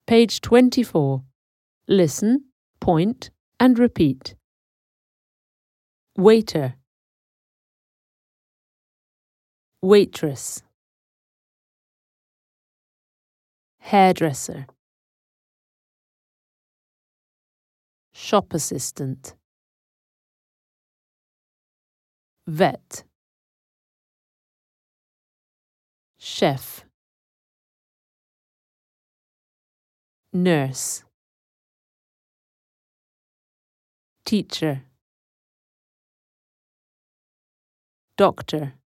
Page 24. Listen, point, and repeat. Waiter. Waitress. Hairdresser. Shop assistant. Vet. Chef. Nurse. Teacher. Doctor.